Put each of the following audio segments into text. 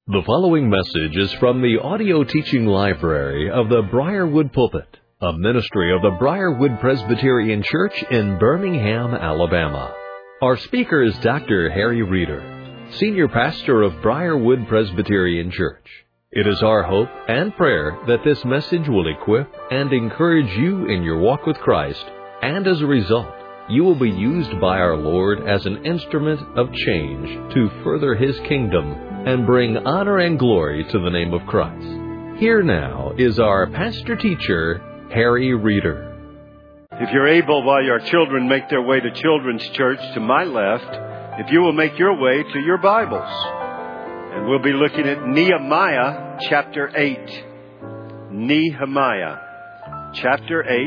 The following message is from the audio teaching library of the Briarwood Pulpit, a ministry of the Briarwood Presbyterian Church in Birmingham, Alabama. Our speaker is Dr. Harry Reeder, Senior Pastor of Briarwood Presbyterian Church. It is our hope and prayer that this message will equip and encourage you in your walk with Christ, and as a result, you will be used by our Lord as an instrument of change to further His kingdom and bring honor and glory to the name of Christ. Here now is our pastor-teacher, Harry Reeder. If you're able, while your children make their way to Children's Church to my left, if you will make your way to your Bibles. And we'll be looking at Nehemiah chapter 8. Nehemiah chapter 8.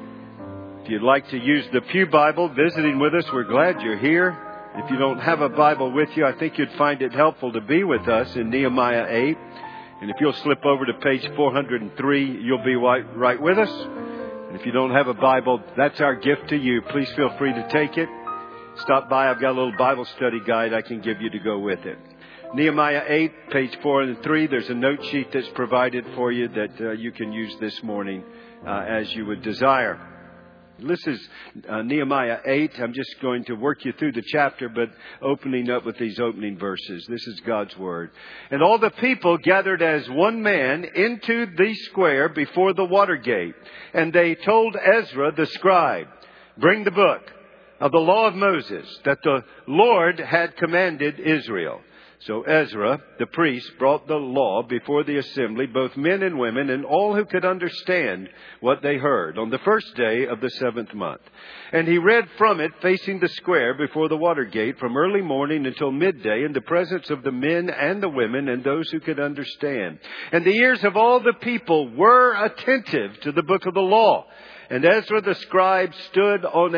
If you'd like to use the Pew Bible visiting with us, we're glad you're here. If you don't have a Bible with you, I think you'd find it helpful to be with us in Nehemiah 8. And if you'll slip over to page 403, you'll be right with us. And if you don't have a Bible, that's our gift to you. Please feel free to take it. Stop by. I've got a little Bible study guide I can give you to go with it. Nehemiah 8, page 403. There's a note sheet that's provided for you that you can use this morning as you would desire. This is Nehemiah 8. I'm just going to work you through the chapter, but opening up with these opening verses. This is God's Word. And all the people gathered as one man into the square before the water gate. And they told Ezra the scribe, "Bring the book of the law of Moses that the Lord had commanded Israel." So Ezra, the priest, brought the law before the assembly, both men and women, and all who could understand what they heard, on the first day of the 7th month. And he read from it facing the square before the water gate from early morning until midday in the presence of the men and the women and those who could understand. And the ears of all the people were attentive to the book of the law. And Ezra the scribe stood on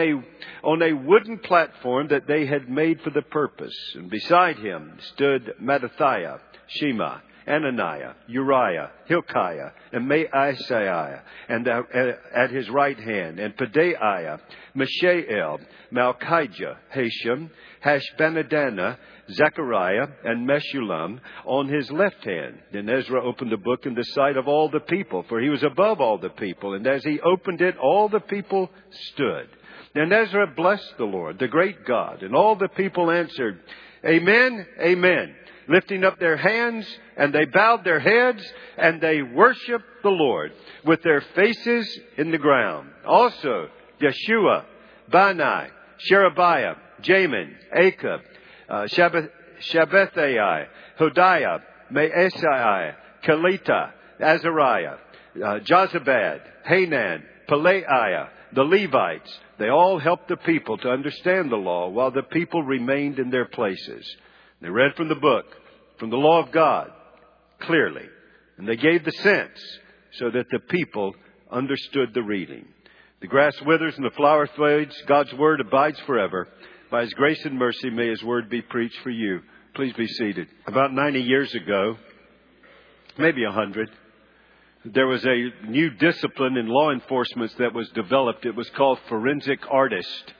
a wooden platform that they had made for the purpose. And beside him stood Mattithiah, Shema, Ananiah, Uriah, Hilkiah, and Maaseiah, and at his right hand, and Pedaiah, Mishael, Malchijah, Hashem, Hashbanadana, Zechariah, and Meshullam on his left hand. Then Ezra opened the book in the sight of all the people, for he was above all the people. And as he opened it, all the people stood. And Ezra blessed the Lord, the great God. And all the people answered, "Amen, amen," lifting up their hands, and they bowed their heads, and they worshiped the Lord with their faces in the ground. Also, Yeshua, Bani, Sherebiah, Jamin, Akab, Shabbethai, Hodiah, Maaseiah, Kelita, Azariah, Jozabad, Hanan, Pelaiah, the Levites. They all helped the people to understand the law while the people remained in their places. They read from the book, from the law of God, clearly. And they gave the sense so that the people understood the reading. The grass withers and the flower fades. God's word abides forever. By His grace and mercy, may His word be preached for you. Please be seated. About 90 years ago, maybe 100, there was a new discipline in law enforcement that was developed. It was called forensic artist,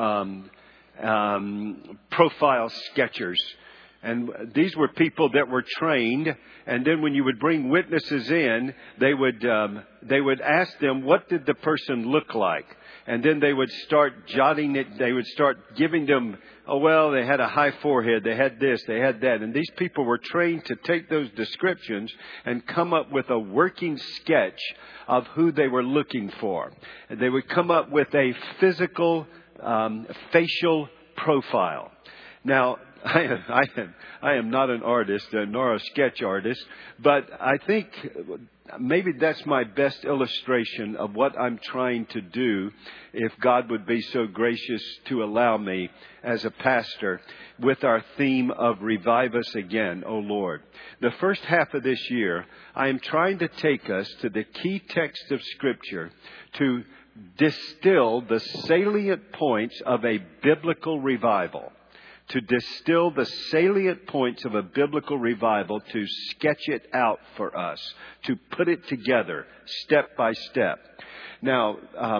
profile sketchers. And these were people that were trained. And then when you would bring witnesses in, they would ask them, what did the person look like? And then they would start jotting it. They would start giving them, they had a high forehead. They had this, they had that. And these people were trained to take those descriptions and come up with a working sketch of who they were looking for. And they would come up with a physical, facial profile. Now, I am not an artist nor a sketch artist, but I think maybe that's my best illustration of what I'm trying to do, if God would be so gracious to allow me as a pastor, with our theme of Revive Us Again, O Lord. The first half of this year, I am trying to take us to the key text of Scripture to distill the salient points of a biblical revival. To distill the salient points of a biblical revival, to sketch it out for us, to put it together step by step. Now,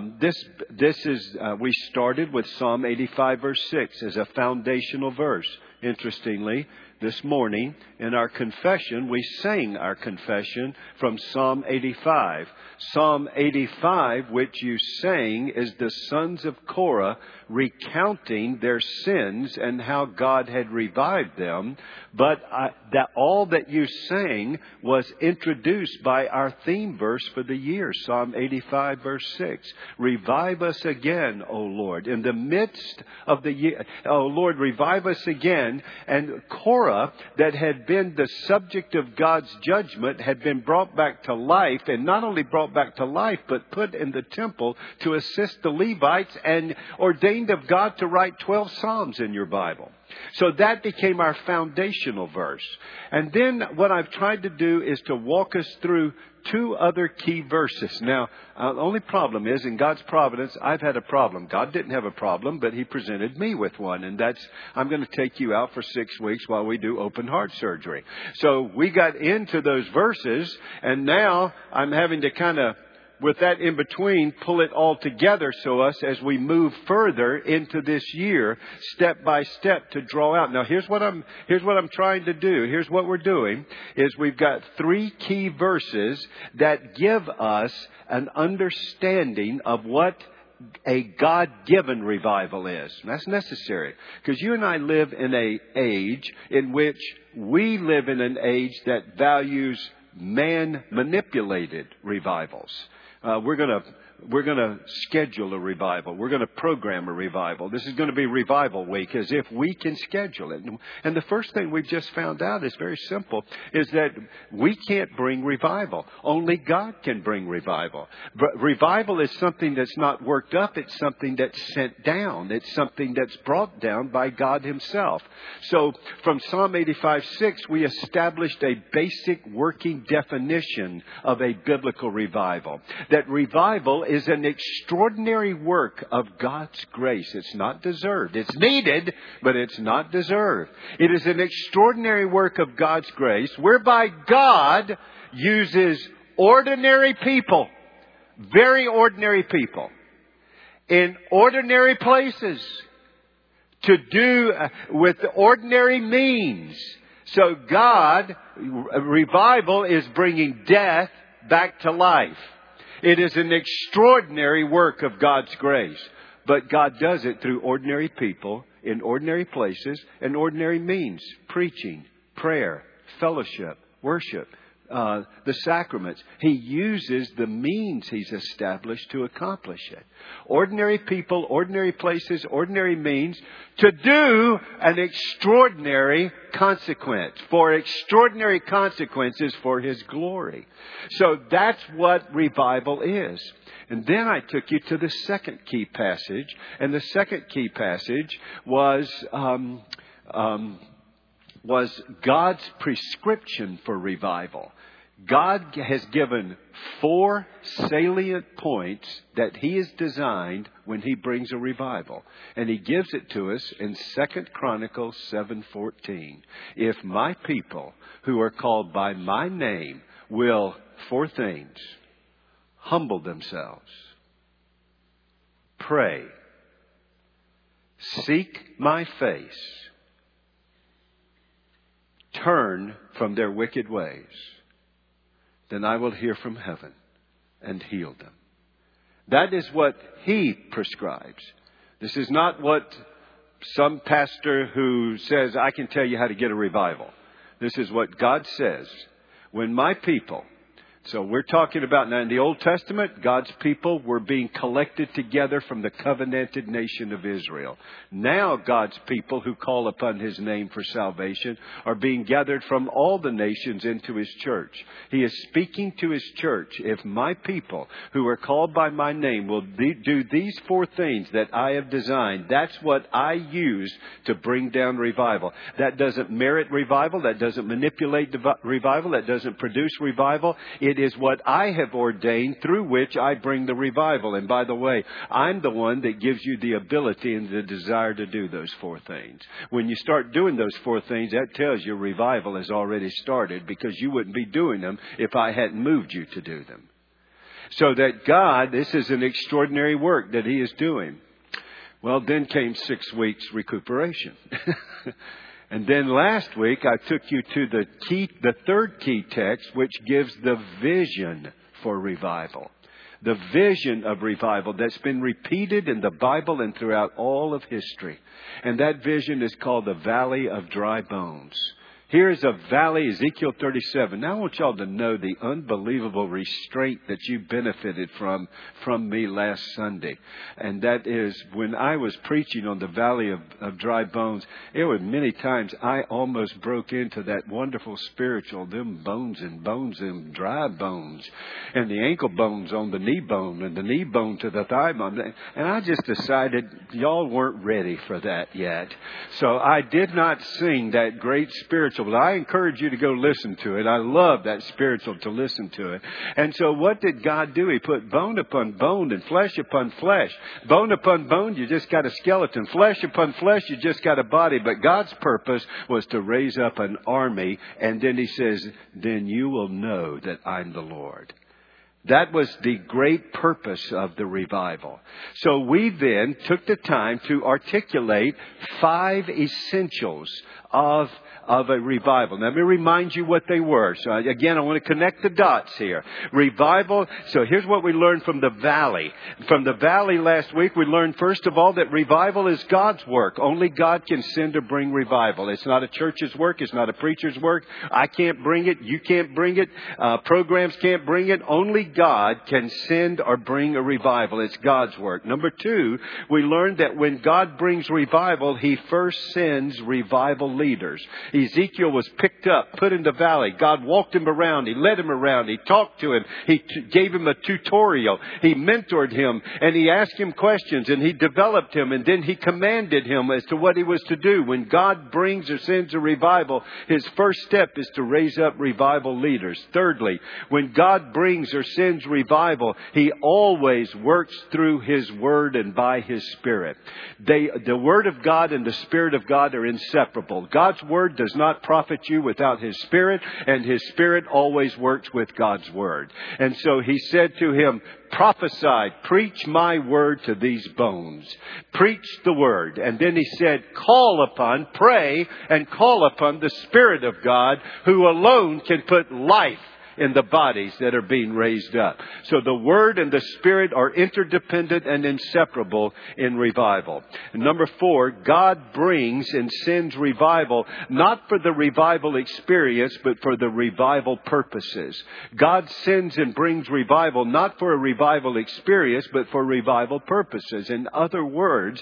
we started with Psalm 85 verse 6 as a foundational verse. Interestingly, This morning, in our confession, we sang our confession from Psalm 85. Psalm 85, which you sang, is the sons of Korah recounting their sins and how God had revived them. But all that you sang was introduced by our theme verse for the year, Psalm 85, verse 6. Revive us again, O Lord, in the midst of the year. O Lord, revive us again. And Korah, that had been the subject of God's judgment, had been brought back to life, and not only brought back to life, but put in the temple to assist the Levites and ordained of God to write 12 Psalms in your Bible. So that became our foundational verse. And then what I've tried to do is to walk us through two other key verses. Now, the only problem is, in God's providence, I've had a problem. God didn't have a problem, but He presented me with one. And that's, I'm going to take you out for 6 weeks while we do open heart surgery. So we got into those verses, and now I'm having to kind of, with that in between, pull it all together so us as we move further into this year, step by step, to draw out. Now, here's what I'm trying to do. Here's what we're doing, is we've got 3 key verses that give us an understanding of what a God-given revival is. And that's necessary, because you and I live in an age in which we live in an age that values man-manipulated revivals. We're going to schedule a revival. We're going to program a revival. This is going to be Revival Week, as if we can schedule it. And the first thing we've just found out is very simple, is that we can't bring revival. Only God can bring revival. But revival is something that's not worked up. It's something that's sent down. It's something that's brought down by God Himself. So from Psalm 85:6, we established a basic working definition of a biblical revival. That revival is an extraordinary work of God's grace. It's not deserved. It's needed, but it's not deserved. It is an extraordinary work of God's grace, whereby God uses ordinary people, very ordinary people, in ordinary places, to do with ordinary means. So God, revival is bringing death back to life. It is an extraordinary work of God's grace. But God does it through ordinary people, in ordinary places, and ordinary means. Preaching, prayer, fellowship, worship, the sacraments. He uses the means He's established to accomplish it. Ordinary people, ordinary places, ordinary means, to do an extraordinary consequence, for extraordinary consequences for His glory. So that's what revival is. And then I took you to the second key passage, and the second key passage was God's prescription for revival. God has given 4 salient points that He has designed when He brings a revival. And He gives it to us in 2 Chronicles 7:14. If my people who are called by my name will, 4 things, humble themselves, pray, seek my face, turn from their wicked ways, then I will hear from heaven and heal them. That is what He prescribes. This is not what some pastor who says, I can tell you how to get a revival. This is what God says. When my people... So we're talking about now in the Old Testament, God's people were being collected together from the covenanted nation of Israel. Now God's people who call upon His name for salvation are being gathered from all the nations into His church. He is speaking to His church. If my people who are called by my name will do these 4 things that I have designed, that's what I use to bring down revival. That doesn't merit revival. That doesn't manipulate revival. That doesn't produce revival. It is what I have ordained through which I bring the revival. And by the way, I'm the one that gives you the ability and the desire to do those 4 things. When you start doing those 4 things, that tells you revival has already started, because you wouldn't be doing them if I hadn't moved you to do them. So that God, this is an extraordinary work that He is doing. Well, then came 6 weeks recuperation. And then last week I took you to the third key text, which gives the vision for revival. The vision of revival that's been repeated in the Bible and throughout all of history. And that vision is called the Valley of Dry Bones. Here's a valley, Ezekiel 37. Now I want y'all to know the unbelievable restraint that you benefited from me last Sunday. And that is when I was preaching on the Valley of Dry Bones, it was many times I almost broke into that wonderful spiritual, them bones and dry bones, and the ankle bones on the knee bone and the knee bone to the thigh bone. And I just decided y'all weren't ready for that yet. So I did not sing that great spiritual. But I encourage you to go listen to it. I love that spiritual to listen to it. And so what did God do? He put bone upon bone and flesh upon flesh. Bone upon bone, you just got a skeleton. Flesh upon flesh, you just got a body. But God's purpose was to raise up an army. And then He says, then you will know that I'm the Lord. That was the great purpose of the revival. So we then took the time to articulate 5 essentials of a revival. Now, let me remind you what they were. So again, I want to connect the dots here. Revival. So here's what we learned from the valley. From the valley last week, we learned first of all that revival is God's work. Only God can send or bring revival. It's not a church's work. It's not a preacher's work. I can't bring it. You can't bring it. Programs can't bring it. Only God can send or bring a revival. It's God's work. Number 2, we learned that when God brings revival, He first sends revival leaders. Ezekiel was picked up, put in the valley. God walked him around. He led him around. He talked to him. He gave him a tutorial. He mentored him, and He asked him questions, and He developed him, and then He commanded him as to what he was to do. When God brings or sends a revival, His first step is to raise up revival leaders. Thirdly, when God brings or sends revival, He always works through His Word and by His Spirit. The Word of God and the Spirit of God are inseparable. God's Word does not profit you without His Spirit, and His Spirit always works with God's Word. And so He said to him, prophesy, preach my word to these bones. Preach the word. And then He said, pray and call upon the Spirit of God, who alone can put life in the bodies that are being raised up. So the Word and the Spirit are interdependent and inseparable in revival. And number 4, God brings and sends revival, not for the revival experience, but for the revival purposes. God sends and brings revival, not for a revival experience, but for revival purposes. In other words,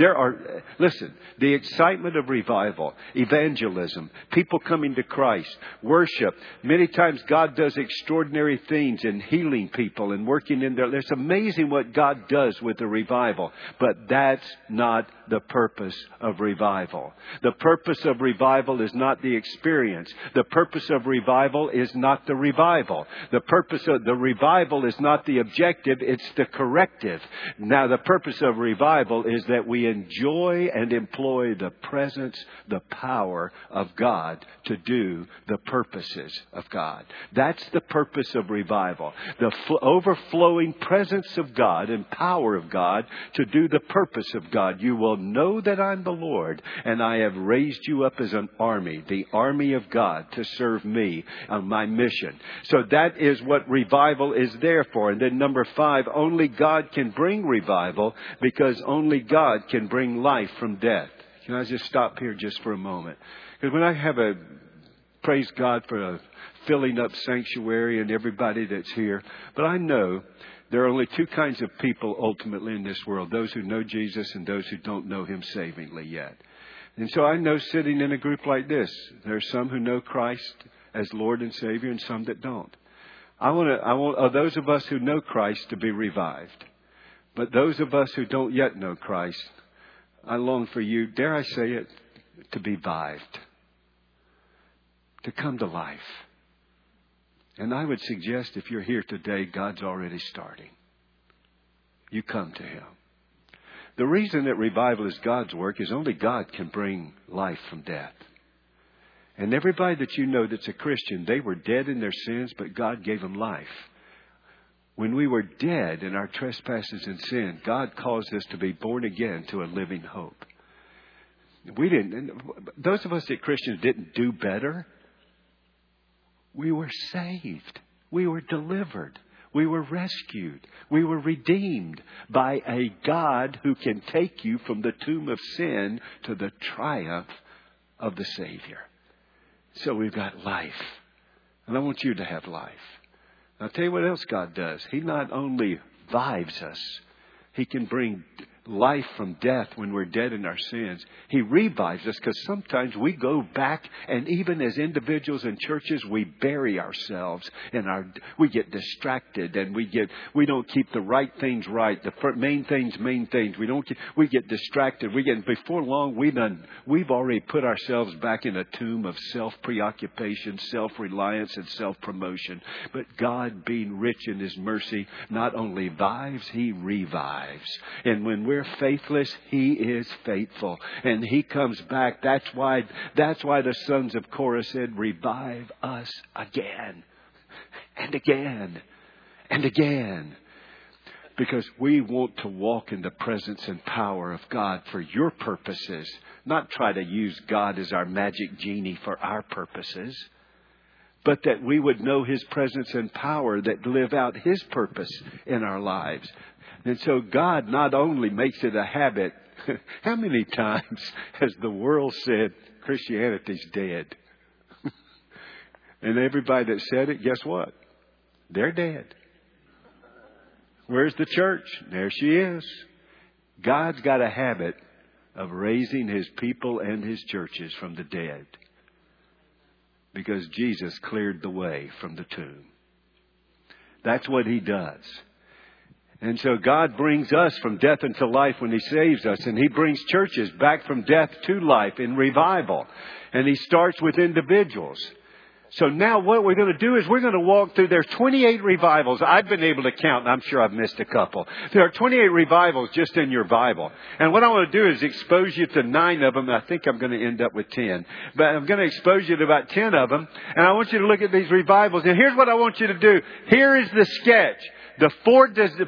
the excitement of revival, evangelism, people coming to Christ, worship. Many times God does extraordinary things in healing people and working in their... It's amazing what God does with the revival. But that's not the purpose of revival. The purpose of revival is not the experience. The purpose of revival is not the revival. The purpose of the revival is not the objective. It's the corrective. Now, the purpose of revival is that we enjoy and employ the presence, the power of God to do the purposes of God. That's the purpose of revival. The overflowing presence of God and power of God to do the purpose of God. You will know that I'm the Lord, and I have raised you up as an army, the army of God, to serve me on my mission. So that is what revival is there for. And then number 5, only God can bring revival, because only God can bring life from death. Can I just stop here just for a moment? Because when I have praise God for a filling up sanctuary and everybody that's here. But I know there are only 2 kinds of people ultimately in this world. Those who know Jesus and those who don't know Him savingly yet. And so I know sitting in a group like this, there are some who know Christ as Lord and Savior and some that don't. I want those of us who know Christ to be revived. But those of us who don't yet know Christ, I long for you, dare I say it, to be revived. To come to life. And I would suggest if you're here today, God's already starting. You come to Him. The reason that revival is God's work is only God can bring life from death. And everybody that you know that's a Christian, they were dead in their sins, but God gave them life. When we were dead in our trespasses and sin, God caused us to be born again to a living hope. Those of us that Christians didn't do better. We were saved. We were delivered. We were rescued. We were redeemed by a God who can take you from the tomb of sin to the triumph of the Savior. So we've got life. And I want you to have life. I'll tell you what else God does. He not only revives us, He can bring life from death when we're dead in our sins. He revives us because sometimes we go back, and even as individuals and churches, we bury ourselves and we get distracted, and we don't keep the right things right. The main things. We get distracted. Before long we've already put ourselves back in a tomb of self-preoccupation, self-reliance, and self-promotion. But God, being rich in His mercy, not only vives, He revives. And when we're faithless, He is faithful, and He comes back. That's why the sons of Korah said, "Revive us again, and again, and again," because we want to walk in the presence and power of God for your purposes, not try to use God as our magic genie for our purposes, but that we would know His presence and power that live out His purpose in our lives. And so God not only makes it a habit. How many times has the world said Christianity's dead? And everybody that said it, guess what? They're dead. Where's the church? There she is. God's got a habit of raising His people and His churches from the dead, because Jesus cleared the way from the tomb. That's what He does. And so God brings us from death into life when He saves us. And He brings churches back from death to life in revival. And He starts with individuals. So now what we're going to do is we're going to walk through. There's 28 revivals. I've been able to count, and I'm sure I've missed a couple. There are 28 revivals just in your Bible. And what I want to do is expose you to 9 of them. I think I'm going to end up with 10. But I'm going to expose you to about 10 of them. And I want you to look at these revivals. And here's what I want you to do. Here is the sketch. The four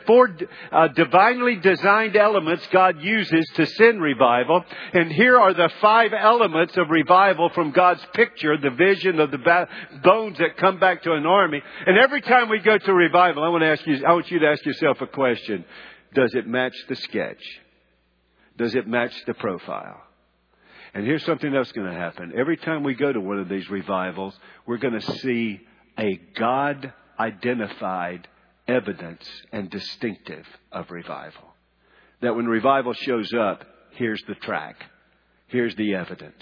divinely designed elements God uses to send revival. And here are the 5 elements of revival from God's picture, the vision of the bones that come back to an army. And every time we go to revival, I want you to ask yourself a question. Does it match the sketch? Does it match the profile? And here's something else going to happen. Every time we go to one of these revivals, we're going to see a God-identified evidence and distinctive of revival. That when revival shows up, here's the track. Here's the evidence.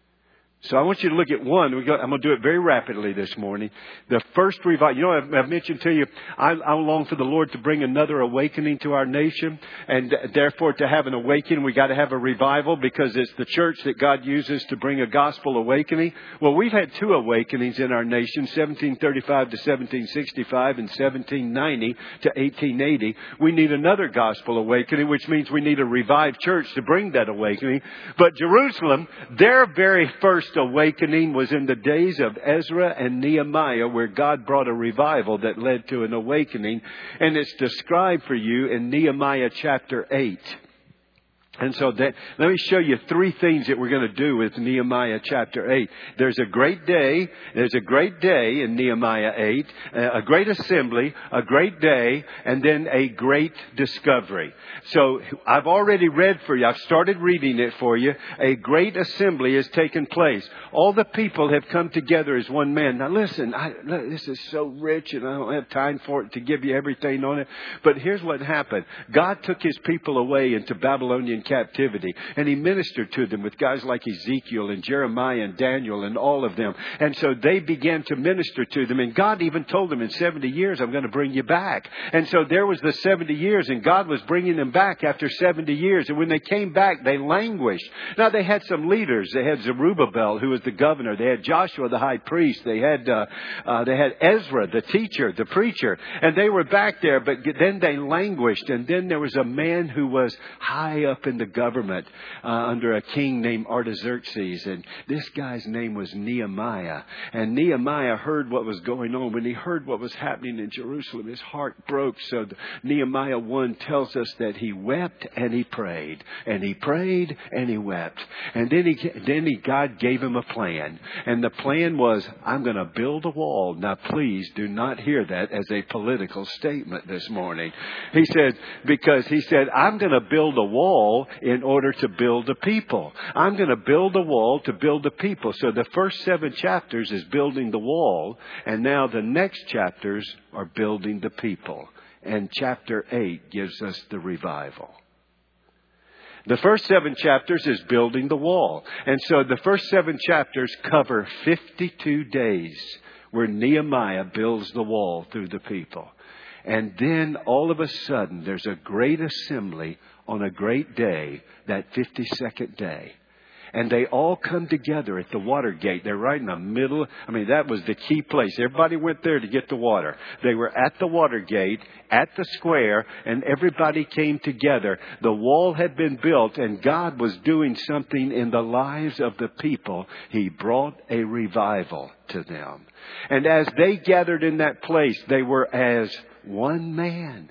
So I want you to look at one. I'm going to do it very rapidly this morning. The first revival. You know, I've mentioned to you, I long for the Lord to bring another awakening to our nation. And therefore, to have an awakening, we got to have a revival, because it's the church that God uses to bring a gospel awakening. Well, we've had 2 awakenings in our nation, 1735 to 1765 and 1790 to 1880. We need another gospel awakening, which means we need a revived church to bring that awakening. But Jerusalem, their very first awakening was in the days of Ezra and Nehemiah, where God brought a revival that led to an awakening. And it's described for you in Nehemiah chapter 8. And so let me show you 3 things that we're going to do with Nehemiah chapter 8. There's a great day. There's a great day in Nehemiah 8. A great assembly, a great day, and then a great discovery. So I've already read for you. I've started reading it for you. A great assembly has taken place. All the people have come together as one man. Now listen, this is so rich, and I don't have time for it to give you everything on it. But here's what happened. God took His people away into Babylonian captivity, and He ministered to them with guys like Ezekiel and Jeremiah and Daniel and all of them. And so they began to minister to them, and God even told them, in 70 years I'm going to bring you back. And so there was the 70 years, and God was bringing them back after 70 years. And when they came back, they languished. Now they had some leaders. They had Zerubbabel, who was the governor. They had Joshua, the high priest. They had Ezra, the teacher, the preacher, and they were back there. But then they languished. And then there was a man who was high up in in the government under a king named Artaxerxes. And this guy's name was Nehemiah. And Nehemiah heard what was going on. When he heard what was happening in Jerusalem, his heart broke. So Nehemiah 1 tells us that he wept and he prayed. And he prayed and he wept. And then God gave him a plan. And the plan was, I'm going to build a wall. Now, please do not hear that as a political statement this morning. He said, I'm going to build a wall in order to build a people. I'm going to build a wall to build a people. So the first 7 chapters is building the wall. And now the next chapters are building the people. And chapter 8 gives us the revival. The first 7 chapters is building the wall. And so the first 7 chapters cover 52 days where Nehemiah builds the wall through the people. And then all of a sudden there's a great assembly on a great day, that 52nd day. And they all come together at the water gate. They're right in the middle. I mean, that was the key place. Everybody went there to get the water. They were at the water gate, at the square, and everybody came together. The wall had been built, and God was doing something in the lives of the people. He brought a revival to them. And as they gathered in that place, they were as one man.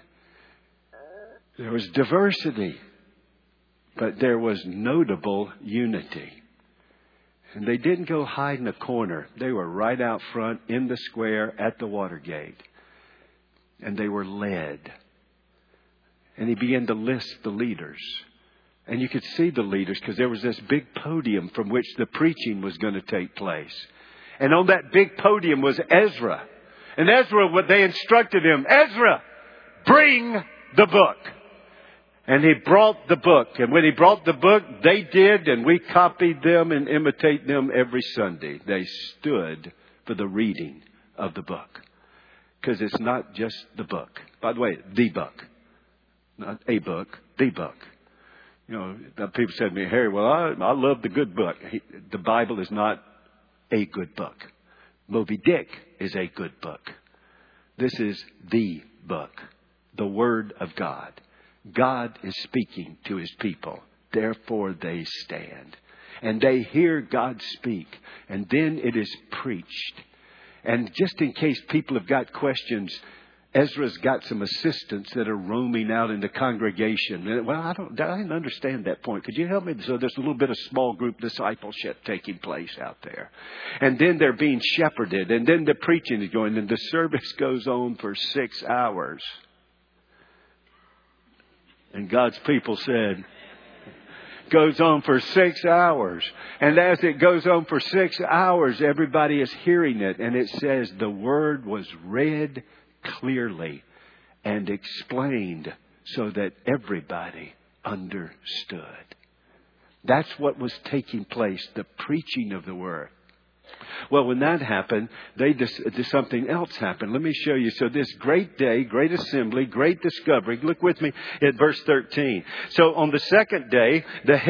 There was diversity. But there was notable unity. And they didn't go hide in a corner. They were right out front in the square at the water gate. And they were led. And he began to list the leaders. And you could see the leaders because there was this big podium from which the preaching was going to take place. And on that big podium was Ezra. And Ezra, what they instructed him, Ezra, bring the book. And he brought the book. And when he brought the book, they did, and we copied them and imitate them every Sunday. They stood for the reading of the book. Because it's not just the book. By the way, the book. Not a book, the book. You know, people said to me, Harry, well, I love the good book. The Bible is not a good book. Moby Dick is a good book. This is the book. The Word of God. God is speaking to His people. Therefore they stand. And they hear God speak. And then it is preached. And just in case people have got questions, Ezra's got some assistants that are roaming out in the congregation. And, well, I didn't understand that point. Could you help me? So there's a little bit of small group discipleship taking place out there. And then they're being shepherded. And then the preaching is going. And the service goes on for 6 hours. And God's people said, goes on for 6 hours. And as it goes on for 6 hours, everybody is hearing it. And it says the word was read clearly and explained so that everybody understood. That's what was taking place, the preaching of the word. Well, when that happened, something else happened. Let me show you. So this great day, great assembly, great discovery. Look with me at verse 13. So on the second day,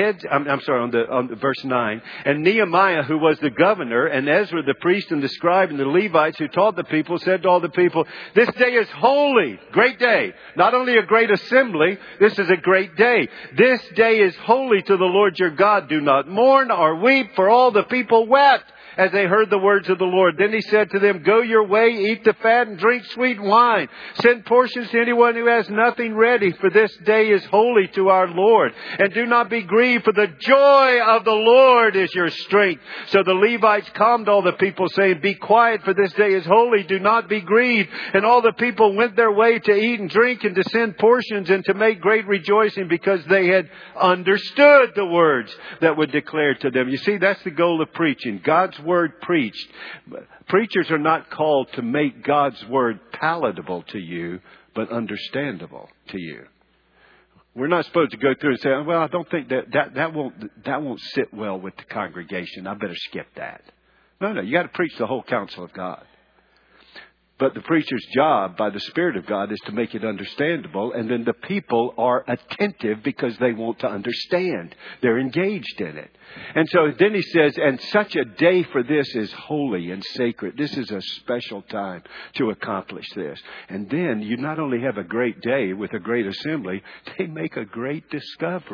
on verse 9, and Nehemiah, who was the governor, and Ezra, the priest and the scribe, and the Levites who taught the people, said to all the people, this day is holy. Great day. Not only a great assembly, this is a great day. This day is holy to the Lord your God. Do not mourn or weep, for all the people wept as they heard the words of the Lord. Then he said to them, go your way, eat the fat and drink sweet wine. Send portions to anyone who has nothing ready, for this day is holy to our Lord. And do not be grieved, for the joy of the Lord is your strength. So the Levites calmed all the people, saying, be quiet, for this day is holy. Do not be grieved. And all the people went their way to eat and drink and to send portions and to make great rejoicing, because they had understood the words that were declared to them. You see, that's the goal of preaching. God's word preached. Preachers are not called to make God's word palatable to you, but understandable to you. We're not supposed to go through and say, well, I don't think that won't sit well with the congregation. I better skip that. No, you got to preach the whole counsel of God. But the preacher's job by the Spirit of God is to make it understandable. And then the people are attentive because they want to understand. They're engaged in it. And so then he says, and such a day for this is holy and sacred. This is a special time to accomplish this. And then you not only have a great day with a great assembly, they make a great discovery.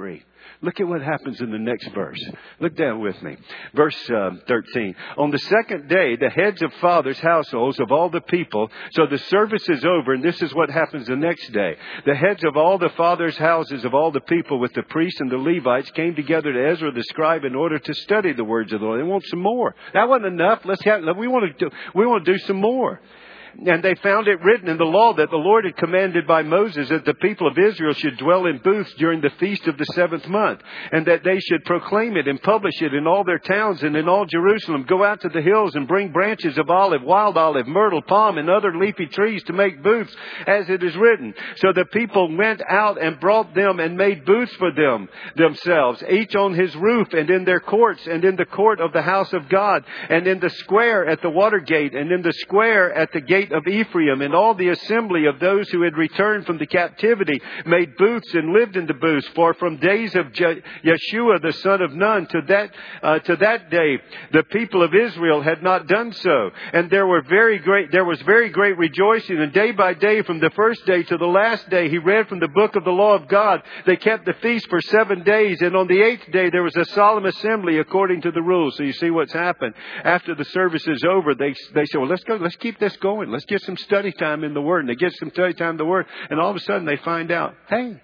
Look at what happens in the next verse. Look down with me. Verse 13. On the second day, the heads of fathers' households of all the people. So the service is over, and this is what happens the next day. The heads of all the fathers' houses of all the people with the priests and the Levites came together to Ezra the scribe in order to study the words of the Lord. They want some more. That wasn't enough. We want to do some more. And they found it written in the law that the Lord had commanded by Moses that the people of Israel should dwell in booths during the feast of the 7th month, and that they should proclaim it and publish it in all their towns and in all Jerusalem. Go out to the hills and bring branches of olive, wild olive, myrtle, palm, and other leafy trees to make booths, as it is written. So the people went out and brought them and made booths for themselves, each on his roof and in their courts and in the court of the house of God, and in the square at the water gate, and in the square at the gate of Ephraim. And all the assembly of those who had returned from the captivity made booths and lived in the booths. For from days of Yeshua the son of Nun to that day, the people of Israel had not done so. And there was very great rejoicing. And day by day, from the first day to the last day, he read from the book of the law of God. They kept the feast for 7 days. And on the 8th day, there was a solemn assembly according to the rules. So you see what's happened. After the service is over, they say, well, let's keep this going. Let's get some study time in the Word. And they get some study time in the Word. And all of a sudden they find out, hey,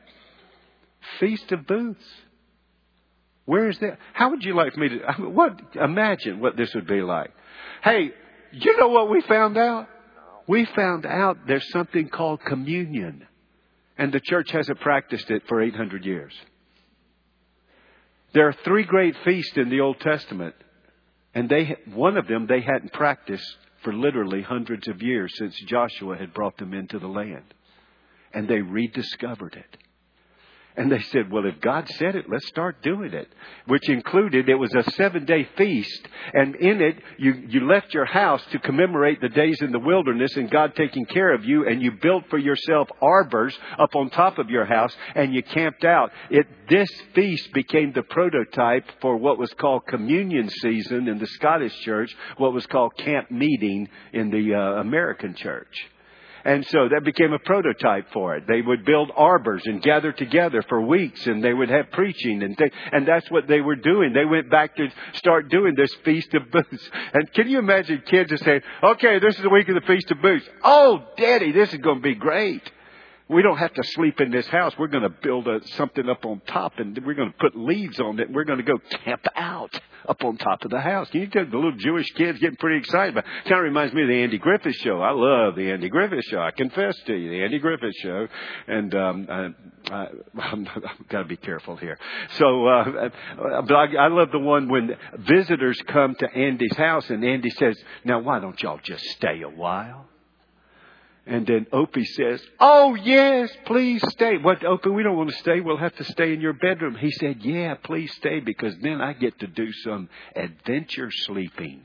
Feast of Booths. Where is that? How would you like me to... Imagine what this would be like. Hey, you know what we found out? We found out there's something called communion. And the church hasn't practiced it for 800 years. There are 3 great feasts in the Old Testament. And one of them they hadn't practiced for literally hundreds of years since Joshua had brought them into the land. And they rediscovered it. And they said, well, if God said it, let's start doing it. Which included, it was a 7-day feast. And in it, you left your house to commemorate the days in the wilderness and God taking care of you. And you built for yourself arbors up on top of your house. And you camped out. This feast became the prototype for what was called communion season in the Scottish church. What was called camp meeting in the American church. And so that became a prototype for it. They would build arbors and gather together for weeks, and they would have preaching, and that's what they were doing. They went back to start doing this Feast of Booths. And can you imagine kids that say, okay, this is the week of the Feast of Booths. Oh, Daddy, this is going to be great. We don't have to sleep in this house. We're going to build something up on top, and we're going to put leaves on it, and we're going to go camp out up on top of the house. Can you tell the little Jewish kids getting pretty excited about it? Kind of reminds me of the Andy Griffith Show. I love the Andy Griffith Show. I confess to you, the Andy Griffith Show. And I've got to be careful here. So, but I love the one when visitors come to Andy's house, and Andy says, now, why don't y'all just stay a while? And then Opie says, oh, yes, please stay. What, Opie, we don't want to stay. We'll have to stay in your bedroom. He said, yeah, please stay, because then I get to do some adventure sleeping.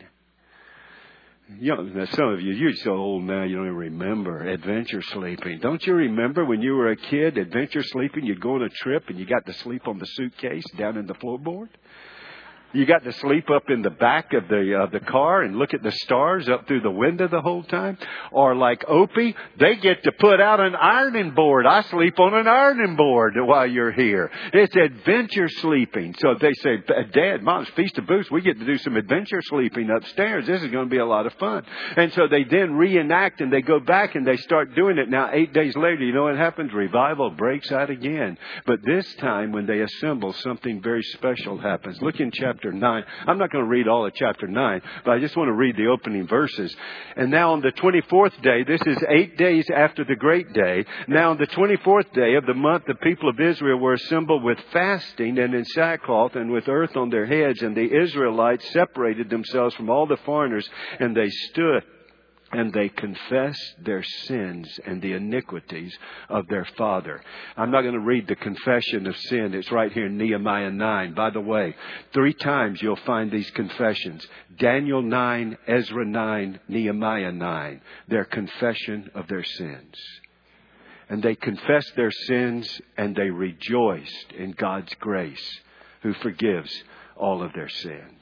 You know, some of you're so old now you don't even remember adventure sleeping. Don't you remember when you were a kid, adventure sleeping? You'd go on a trip and you got to sleep on the suitcase down in the floorboard. You got to sleep up in the back of the car and look at the stars up through the window the whole time. Or like Opie, they get to put out an ironing board. I sleep on an ironing board while you're here. It's adventure sleeping. So they say, Dad, Mom's Feast of Booths, we get to do some adventure sleeping upstairs. This is going to be a lot of fun. And so they then reenact and they go back and they start doing it. Now, 8 days later, you know what happens? Revival breaks out again. But this time when they assemble, something very special happens. Look in chapter 9. I'm not going to read all of chapter 9, but I just want to read the opening verses. And now on the 24th day, this is 8 days after the great day. Now on the 24th day of the month, the people of Israel were assembled with fasting and in sackcloth and with earth on their heads. And the Israelites separated themselves from all the foreigners, and they stood. And they confessed their sins and the iniquities of their father. I'm not going to read the confession of sin. It's right here in Nehemiah 9. By the way, 3 times you'll find these confessions. Daniel 9, Ezra 9, Nehemiah 9. Their confession of their sins. And they confessed their sins and they rejoiced in God's grace, who forgives all of their sins.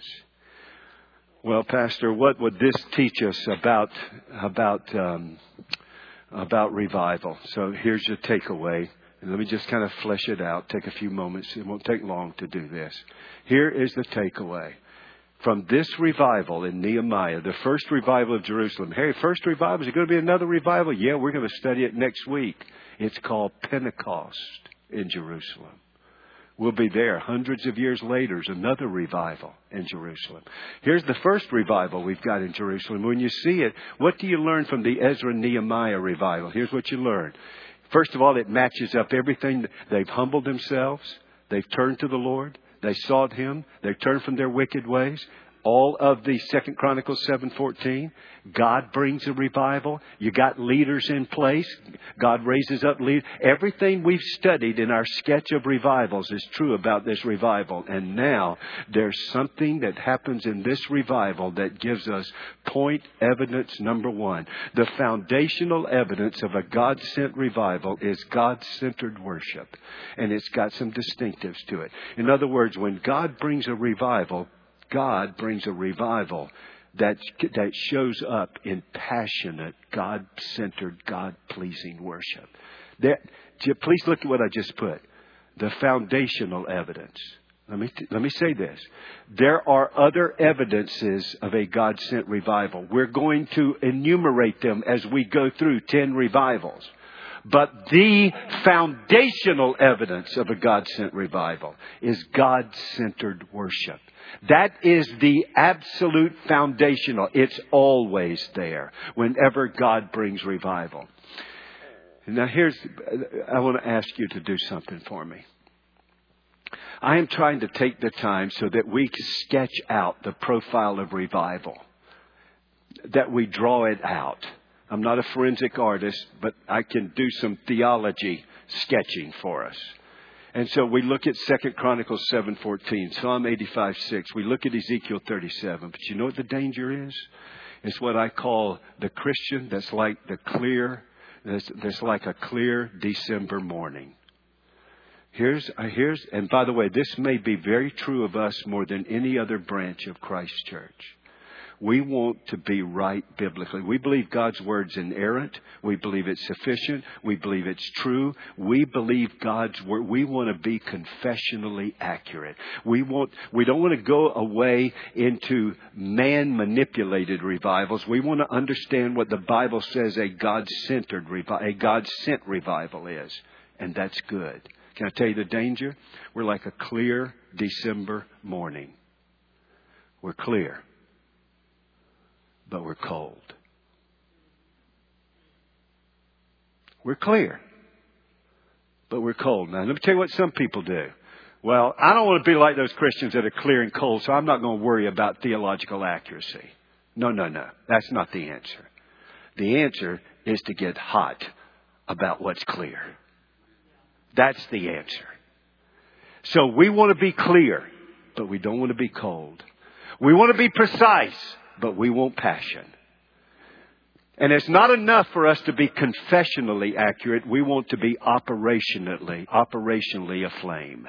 Well, Pastor, what would this teach us about revival? So here's your takeaway. And let me just kind of flesh it out. Take a few moments. It won't take long to do this. Here is the takeaway. From this revival in Nehemiah, the first revival of Jerusalem. Hey, first revival, is it going to be another revival? Yeah, we're going to study it next week. It's called Pentecost in Jerusalem. We'll be there hundreds of years later. There's another revival in Jerusalem. Here's the first revival we've got in Jerusalem. When you see it, what do you learn from the Ezra and Nehemiah revival? Here's what you learn. First of all, it matches up everything. They've humbled themselves. They've turned to the Lord. They sought Him. They turned from their wicked ways. All of the 2 Chronicles 7:14. God brings a revival. You got leaders in place. God raises up leaders. Everything we've studied in our sketch of revivals is true about this revival. And now there's something that happens in this revival that gives us point evidence number one. The foundational evidence of a God-sent revival is God-centered worship. And it's got some distinctives to it. In other words, when God brings a revival, God brings a revival that shows up in passionate, God-centered, God-pleasing worship. Please look at what I just put. The foundational evidence. Let me say this. There are other evidences of a God-sent revival. We're going to enumerate them as we go through 10 revivals. But the foundational evidence of a God-sent revival is God-centered worship. That is the absolute foundational. It's always there whenever God brings revival. Now I want to ask you to do something for me. I am trying to take the time so that we can sketch out the profile of revival. That we draw it out. I'm not a forensic artist, but I can do some theology sketching for us. And so we look at 2 Chronicles 7:14, Psalm 85:6. We look at Ezekiel 37. But you know what the danger is? It's what I call the Christian that's like that's like a clear December morning. And by the way, this may be very true of us more than any other branch of Christ Church. We want to be right biblically. We believe God's word's inerrant. We believe it's sufficient. We believe it's true. We believe God's word. We want to be confessionally accurate. We don't want to go away into man-manipulated revivals. We want to understand what the Bible says a God-sent revival is. And that's good. Can I tell you the danger? We're like a clear December morning. We're clear. But we're cold. We're clear, but we're cold. Now, let me tell you what some people do. Well, I don't want to be like those Christians that are clear and cold, so I'm not going to worry about theological accuracy. No. That's not the answer. The answer is to get hot about what's clear. That's the answer. So we want to be clear, but we don't want to be cold. We want to be precise, but we want passion. And it's not enough for us to be confessionally accurate. We want to be operationally aflame.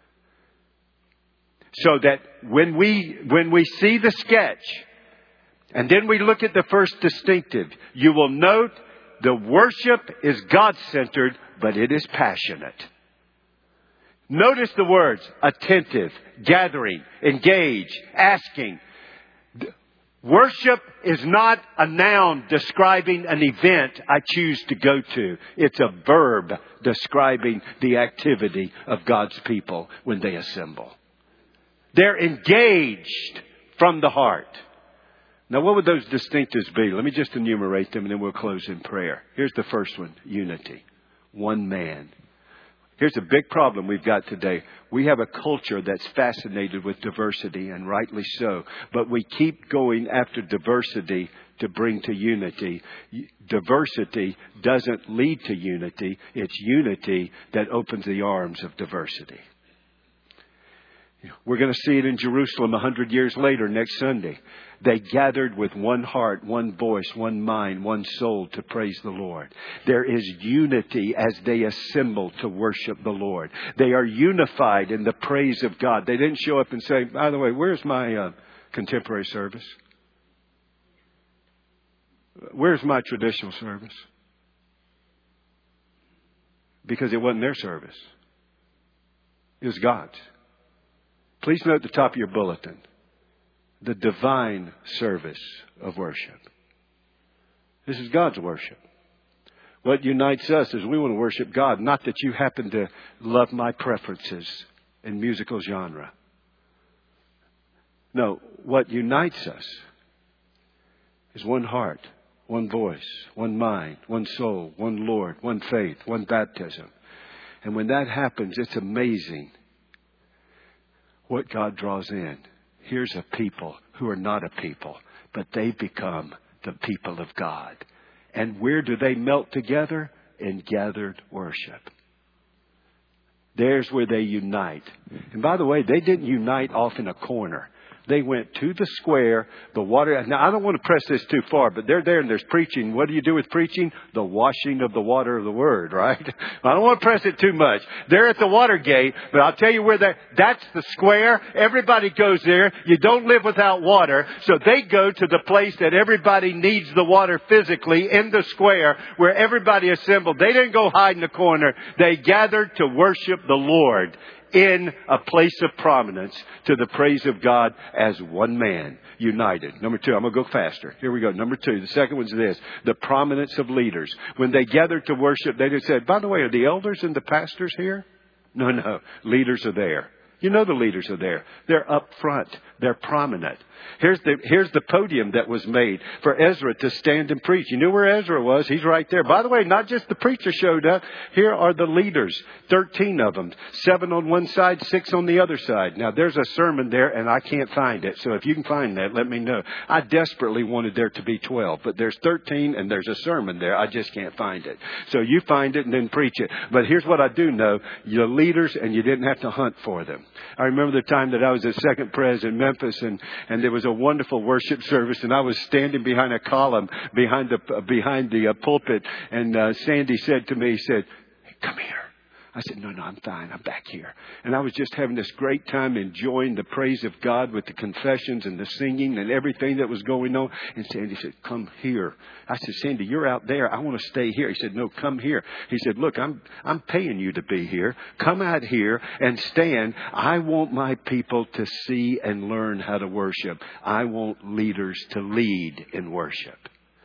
So that when we see the sketch, and then we look at the first distinctive, you will note the worship is God-centered, but it is passionate. Notice the words, attentive, gathering, engage, asking. Worship is not a noun describing an event I choose to go to. It's a verb describing the activity of God's people when they assemble. They're engaged from the heart. Now, what would those distinctives be? Let me just enumerate them and then we'll close in prayer. Here's the first one, unity. One man. Here's a big problem we've got today. We have a culture that's fascinated with diversity, and rightly so. But we keep going after diversity to bring to unity. Diversity doesn't lead to unity. It's unity that opens the arms of diversity. We're going to see it in Jerusalem 100 years later next Sunday. They gathered with one heart, one voice, one mind, one soul to praise the Lord. There is unity as they assemble to worship the Lord. They are unified in the praise of God. They didn't show up and say, by the way, where's my contemporary service? Where's my traditional service? because it wasn't their service. It was God's. Please note at the top of your bulletin, the divine service of worship. This is God's worship. What unites us is we want to worship God, not that you happen to love my preferences in musical genre. No, what unites us is one heart, one voice, one mind, one soul, one Lord, one faith, one baptism. And when that happens, it's amazing what God draws in. Here's a people who are not a people, but they become the people of God. And where do they melt together? In gathered worship. There's where they unite. And by the way, they didn't unite off in a corner. They went to the square, the water. Now, I don't want to press this too far, but they're there and there's preaching. What do you do with preaching? The washing of the water of the Word, right? I don't want to press it too much. They're at the water gate, but I'll tell you where that's the square. Everybody goes there. You don't live without water. So they go to the place that everybody needs the water physically, in the square where everybody assembled. They didn't go hide in the corner. They gathered to worship the Lord in a place of prominence to the praise of God as one man, united. Number two, I'm going to go faster. Here we go. Number two, the second one's this, the prominence of leaders. When they gathered to worship, they just said, by the way, are the elders and the pastors here? No, leaders are there. You know the leaders are there. They're up front. They're prominent. Here's the podium that was made for Ezra to stand and preach. You knew where Ezra was. He's right there. By the way, not just the preacher showed up. Here are the leaders. 13 of them. 7 on one side, 6 on the other side. Now, there's a sermon there, and I can't find it. So if you can find that, let me know. I desperately wanted there to be 12. But there's 13, and there's a sermon there. I just can't find it. So you find it and then preach it. But here's what I do know. You're leaders, and you didn't have to hunt for them. I remember the time that I was at Second Pres in Memphis, and there was a wonderful worship service, and I was standing behind a column behind the pulpit, and Sandy said to me, he said, "Hey, come here." I said, no, I'm fine. I'm back here. And I was just having this great time enjoying the praise of God with the confessions and the singing and everything that was going on. And Sandy said, come here. I said, Sandy, you're out there. I want to stay here. He said, no, come here. He said, look, I'm paying you to be here. Come out here and stand. I want my people to see and learn how to worship. I want leaders to lead in worship.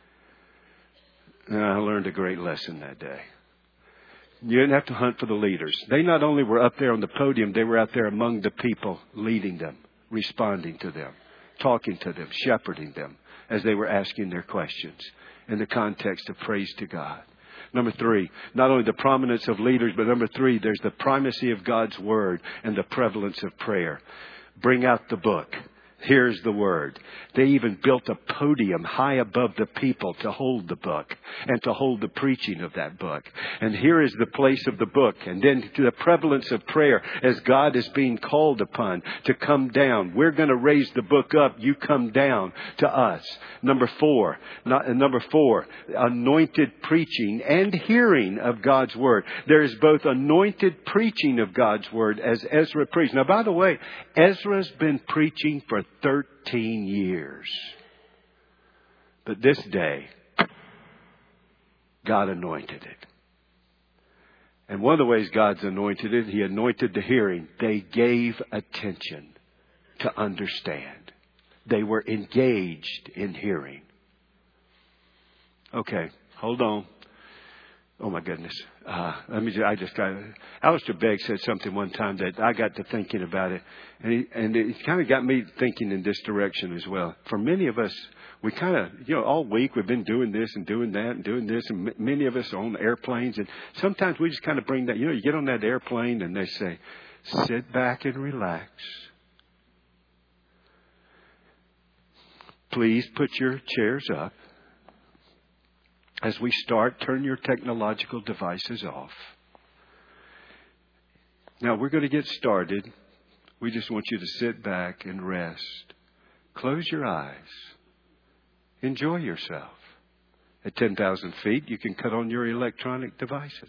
And I learned a great lesson that day. You didn't have to hunt for the leaders. They not only were up there on the podium, they were out there among the people, leading them, responding to them, talking to them, shepherding them as they were asking their questions in the context of praise to God. Number 3, not only the prominence of leaders, but number 3, there's the primacy of God's Word and the prevalence of prayer. Bring out the book. Here's the Word. They even built a podium high above the people to hold the book and to hold the preaching of that book. And here is the place of the book. And then to the prevalence of prayer as God is being called upon to come down. We're going to raise the book up. You come down to us. Number 4, anointed preaching and hearing of God's Word. There is both anointed preaching of God's Word as Ezra preached. Now, by the way, Ezra's been preaching for 13 years. But this day, God anointed it. And one of the ways God's anointed it, He anointed the hearing. They gave attention to understand. They were engaged in hearing. Okay, hold on. Oh my goodness. Alistair Begg said something one time that I got to thinking about it. And it kind of got me thinking in this direction as well. For many of us, we kind of, all week we've been doing this and doing that and doing this. And many of us are on airplanes. And sometimes we just kind of bring that, you get on that airplane and they say, sit back and relax. Please put your chairs up. As we start, turn your technological devices off. Now, we're going to get started. We just want you to sit back and rest. Close your eyes. Enjoy yourself. At 10,000 feet, you can cut on your electronic devices.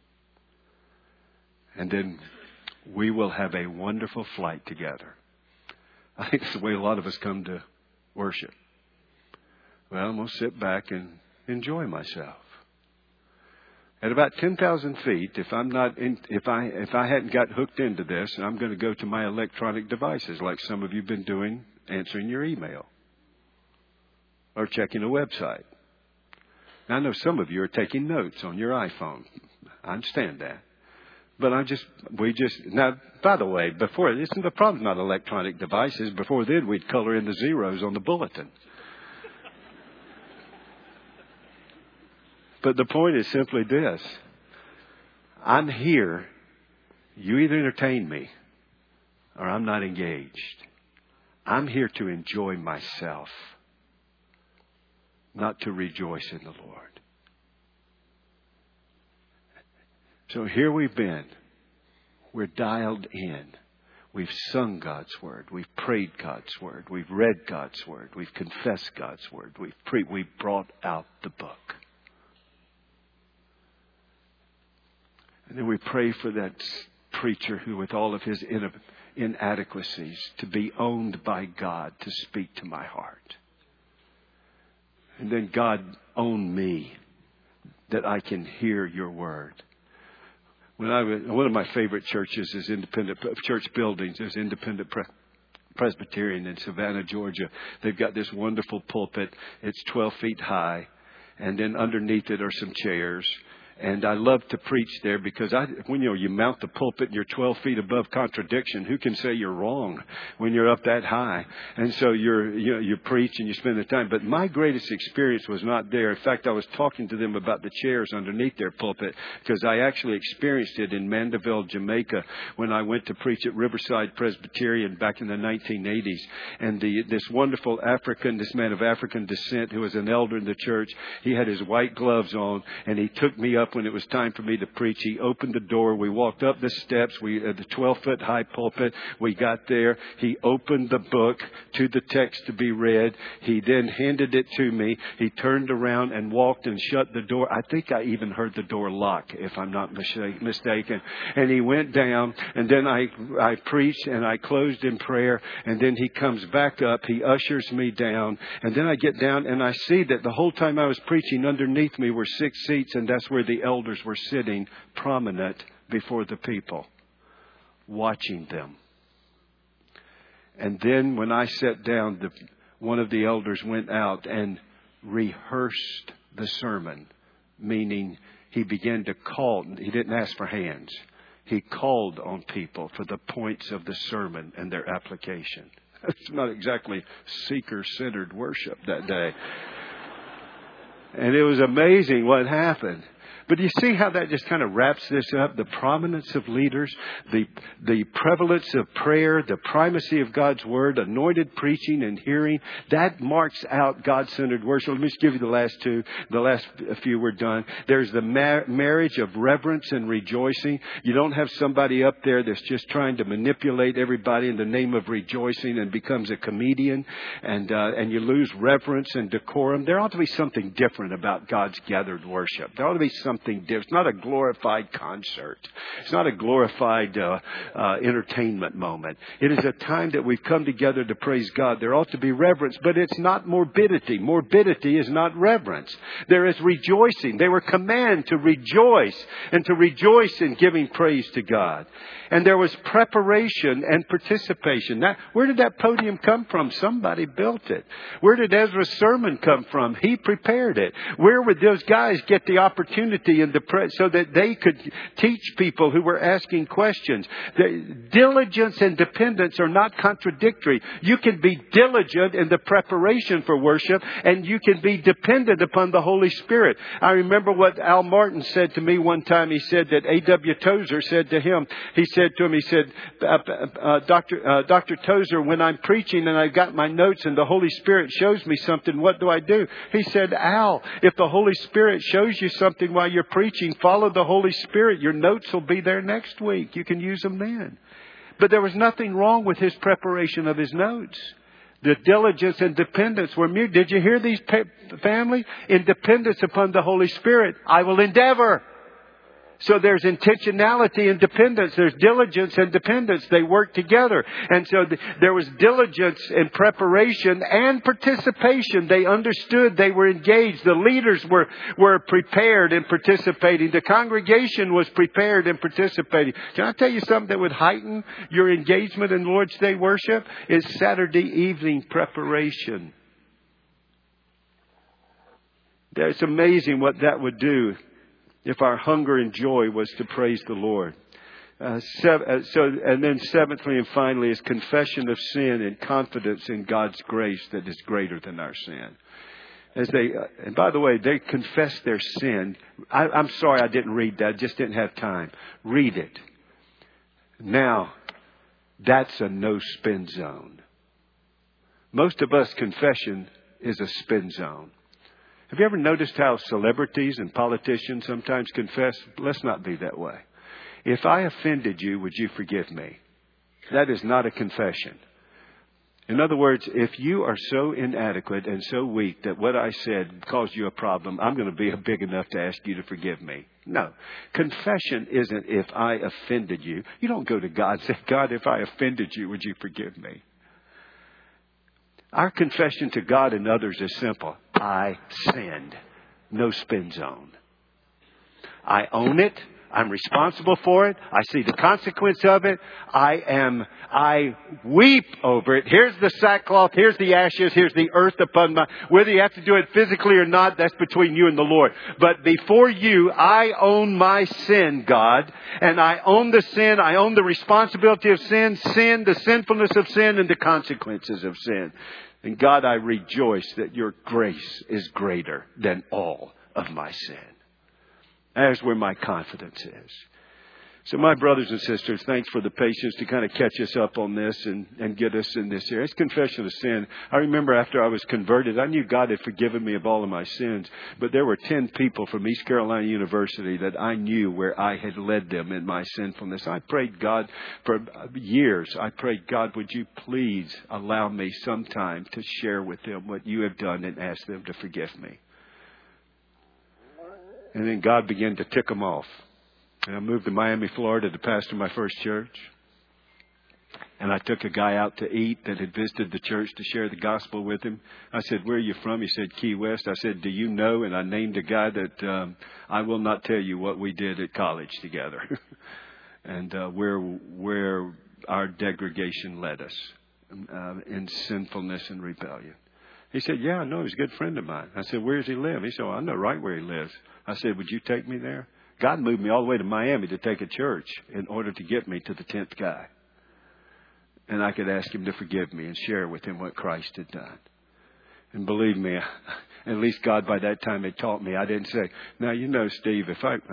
And then we will have a wonderful flight together. I think it's the way a lot of us come to worship. Well, I'm going to sit back and enjoy myself. At about 10,000 feet, if I hadn't got hooked into this, I'm going to go to my electronic devices like some of you've been doing, answering your email or checking a website. Now, I know some of you are taking notes on your iPhone. I understand that. But now, by the way, before, isn't the problem not electronic devices? Before then, we'd color in the zeros on the bulletin. But the point is simply this. I'm here. You either entertain me or I'm not engaged. I'm here to enjoy myself, not to rejoice in the Lord. So here we've been. We're dialed in. We've sung God's Word. We've prayed God's Word. We've read God's Word. We've confessed God's Word. We've brought out the book. And then we pray for that preacher who, with all of his inadequacies, to be owned by God to speak to my heart. And then God, own me that I can hear your word. One of my favorite churches is independent church buildings. There's Independent Presbyterian in Savannah, Georgia. They've got this wonderful pulpit. It's 12 feet high. And then underneath it are some chairs. And I love to preach there because when you mount the pulpit and you're 12 feet above contradiction, who can say you're wrong when you're up that high? And so you preach and you spend the time. But my greatest experience was not there. In fact, I was talking to them about the chairs underneath their pulpit this experienced it in Mandeville, Jamaica, when I went to preach at Riverside Presbyterian back in the 1980s. And this wonderful this man of African descent who was an elder in the church, he had his white gloves on and he took me up when it was time for me to preach. He opened the door. We walked up the steps. The 12-foot high pulpit. We got there. He opened the book to the text to be read. He then handed it to me. He turned around and walked and shut the door. I think I even heard the door lock, if I'm not mistaken. And he went down, and then I preached and I closed in prayer. And then he comes back up. He ushers me down. And then I get down and I see that the whole time I was preaching, underneath me were 6 seats, and that's where the elders were sitting prominent before the people, watching them. And then when I sat down, one of the elders went out and rehearsed the sermon, meaning he began to call. He didn't ask for hands. He called on people for the points of the sermon and their application. It's not exactly seeker-centered worship that day. And it was amazing what happened. But you see how that just kind of wraps this up? The prominence of leaders, the prevalence of prayer, the primacy of God's Word, anointed preaching and hearing. That marks out God-centered worship. Let me just give you the last few we're done. There's the marriage of reverence and rejoicing. You don't have somebody up there that's just trying to manipulate everybody in the name of rejoicing and becomes a comedian, and you lose reverence and decorum. There ought to be something different about God's gathered worship. There ought to be something different. It's not a glorified concert. It's not a glorified entertainment moment. It is a time that we've come together to praise God. There ought to be reverence, but it's not morbidity. Morbidity is not reverence. There is rejoicing. They were commanded to rejoice and to rejoice in giving praise to God. And there was preparation and participation. Now, where did that podium come from? Somebody built it. Where did Ezra's sermon come from? He prepared it. Where would those guys get the opportunity so that they could teach people who were asking questions? Diligence and dependence are not contradictory. You can be diligent in the preparation for worship, and you can be dependent upon the Holy Spirit. I remember what Al Martin said to me one time. He said that A.W. Tozer said to him, Dr. Tozer, when I'm preaching and I've got my notes and the Holy Spirit shows me something, what do I do? He said, Al, if the Holy Spirit shows you something while you're preaching, follow the Holy Spirit. Your notes will be there next week. You can use them then. But there was nothing wrong with his preparation of his notes. The diligence and dependence were mere. Did you hear these family? In dependence upon the Holy Spirit, I will endeavor. So there's intentionality and dependence. There's diligence and dependence. They work together. And so there was diligence and preparation and participation. They understood. They were engaged. The leaders were prepared and participating. The congregation was prepared and participating. Can I tell you something that would heighten your engagement in Lord's Day worship? Is Saturday evening preparation. It's amazing what that would do if our hunger and joy was to praise the Lord. And then seventhly and finally is confession of sin and confidence in God's grace that is greater than our sin. And by the way, they confess their sin. I'm sorry I didn't read that. I just didn't have time. Read it. Now, that's a no-spin zone. Most of us, confession is a spin zone. Have you ever noticed how celebrities and politicians sometimes confess? Let's not be that way. If I offended you, would you forgive me? That is not a confession. In other words, if you are so inadequate and so weak that what I said caused you a problem, I'm going to be big enough to ask you to forgive me. No. Confession isn't if I offended you. You don't go to God and say, God, if I offended you, would you forgive me? Our confession to God and others is simple. I sinned. No spin zone. I own it. I'm responsible for it. I see the consequence of it. I weep over it. Here's the sackcloth. Here's the ashes. Here's the earth upon my... Whether you have to do it physically or not, that's between you and the Lord. But before you, I own my sin, God. And I own the sin. I own the responsibility of sin, the sinfulness of sin, and the consequences of sin. And God, I rejoice that your grace is greater than all of my sin. That's where my confidence is. So my brothers and sisters, thanks for the patience to kind of catch us up on this and get us in this area. It's confession of sin. I remember after I was converted, I knew God had forgiven me of all of my sins. But there were 10 people from East Carolina University that I knew where I had led them in my sinfulness. I prayed God for years. I prayed, God, would you please allow me sometime to share with them what you have done and ask them to forgive me. And then God began to tick them off. And I moved to Miami, Florida to pastor my first church. And I took a guy out to eat that had visited the church to share the gospel with him. I said, where are you from? He said, Key West. I said, do you know? And I named a guy that I will not tell you what we did at college together. And where our degradation led us in sinfulness and rebellion. He said, yeah, I know. He's a good friend of mine. I said, where does he live? He said, I know right where he lives. I said, would you take me there? God moved me all the way to Miami to take a church in order to get me to the 10th guy. And I could ask him to forgive me and share with him what Christ had done. And believe me, at least God by that time had taught me. I didn't say, now, you know, Steve, if I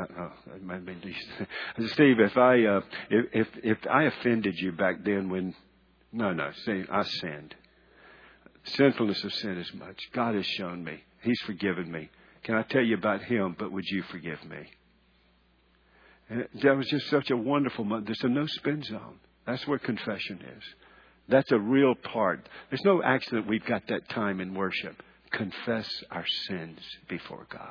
offended you back then when, see, I sinned. Sinfulness of sin is much. God has shown me. He's forgiven me. Can I tell you about him, but would you forgive me? And that was just such a wonderful moment. There's a no spin zone. That's where confession is. That's a real part. There's no accident we've got that time in worship. Confess our sins before God.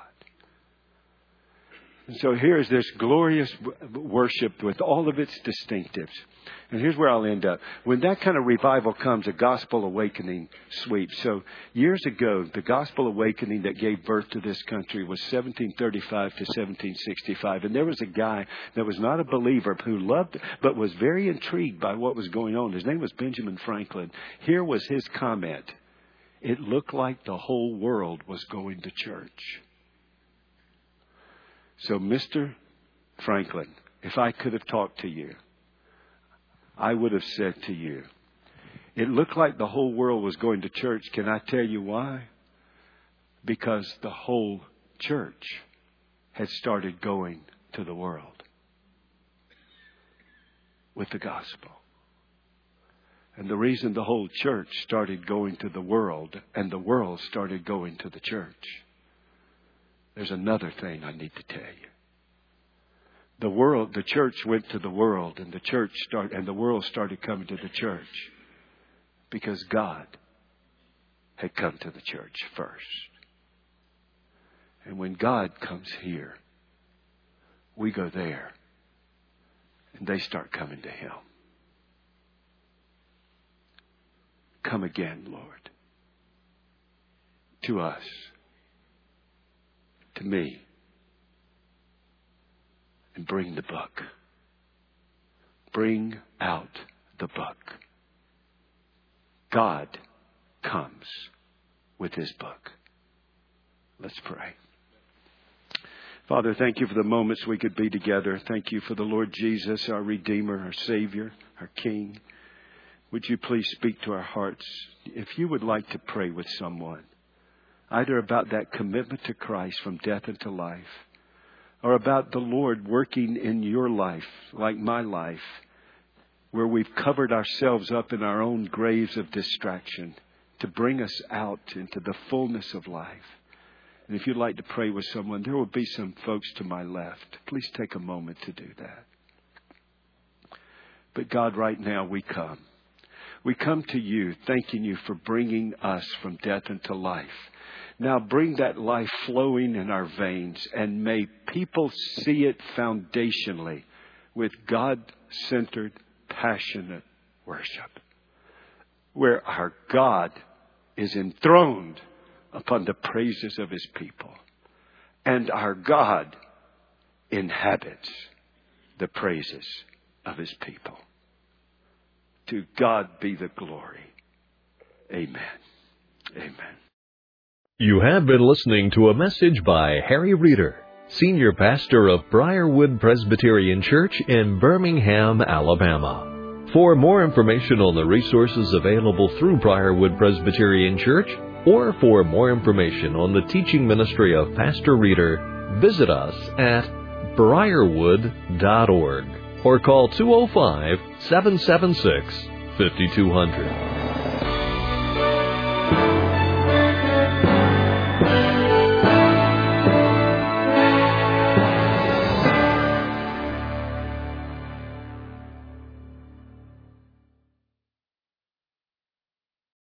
And so here's this glorious worship with all of its distinctives. And here's where I'll end up. When that kind of revival comes, a gospel awakening sweeps. So years ago, the gospel awakening that gave birth to this country was 1735 to 1765. And there was a guy that was not a believer who loved, but was very intrigued by what was going on. His name was Benjamin Franklin. Here was his comment. It looked like the whole world was going to church. So, Mr. Franklin, if I could have talked to you, I would have said to you, it looked like the whole world was going to church. Can I tell you why? Because the whole church had started going to the world with the gospel. And the reason the whole church started going to the world and the world started going to the church, there's another thing I need to tell you. The church went to the world, and the world started coming to the church because God had come to the church first. And when God comes here, we go there. And they start coming to Him. Come again, Lord. To us. To me. And bring the book. Bring out the book. God comes with His book. Let's pray. Father, thank You for the moments we could be together. Thank You for the Lord Jesus, our Redeemer, our Savior, our King. Would You please speak to our hearts? If you would like to pray with someone, either about that commitment to Christ from death into life, or about the Lord working in your life, like my life, where we've covered ourselves up in our own graves of distraction to bring us out into the fullness of life. And if you'd like to pray with someone, there will be some folks to my left. Please take a moment to do that. But God, right now we come. We come to You, thanking You for bringing us from death into life. Now bring that life flowing in our veins, and may people see it foundationally with God-centered, passionate worship, where our God is enthroned upon the praises of His people, and our God inhabits the praises of His people. To God be the glory. Amen. Amen. You have been listening to a message by Harry Reeder, Senior Pastor of Briarwood Presbyterian Church in Birmingham, Alabama. For more information on the resources available through Briarwood Presbyterian Church, or for more information on the teaching ministry of Pastor Reeder, visit us at briarwood.org or call 205-776-5200.